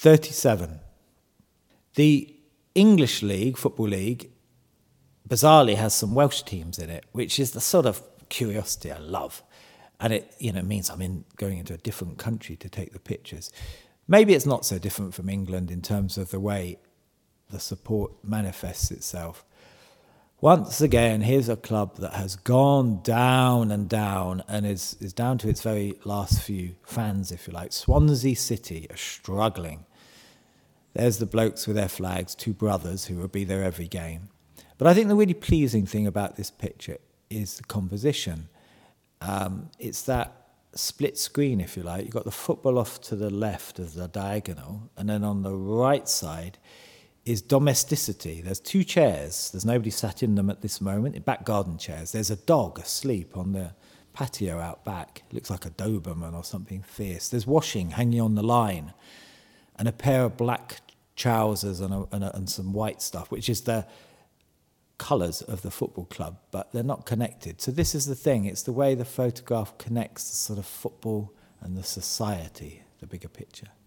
37. The English League, Football League, bizarrely has some Welsh teams in it, which is the sort of curiosity I love. And it means I'm going into a different country to take the pictures. Maybe it's not so different from England in terms of the way the support manifests itself. Once again, here's a club that has gone down and down and is down to its very last few fans, if you like. Swansea City are struggling. There's the blokes with their flags, two brothers who will be there every game. But I think the really pleasing thing about this picture is the composition. It's that split screen, if you like. You've got the football off to the left of the diagonal, and then on the right side is domesticity. There's two chairs. There's nobody sat in them at this moment, back garden chairs. There's a dog asleep on the patio out back. It looks like a Doberman or something fierce. There's washing hanging on the line, and a pair of black trousers and some white stuff, which is the colours of the football club, but they're not connected. So this is the thing. It's the way the photograph connects the sort of football and the society, the bigger picture.